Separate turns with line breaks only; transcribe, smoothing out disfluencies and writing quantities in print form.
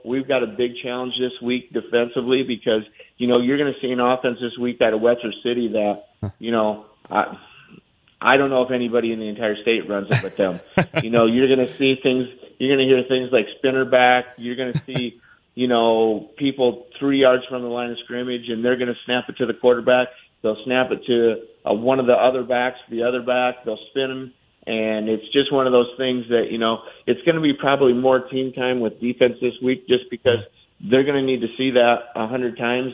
we've got a big challenge this week defensively because, you're going to see an offense this week out of Webster City that, I don't know if anybody in the entire state runs it but them. You're going to see things, you're going to hear things like spinner back. You're going to see, people 3 yards from the line of scrimmage, and they're going to snap it to the quarterback. They'll snap it to one of the other backs, they'll spin them. And it's just one of those things that, it's going to be probably more team time with defense this week just because they're going to need to see that 100 times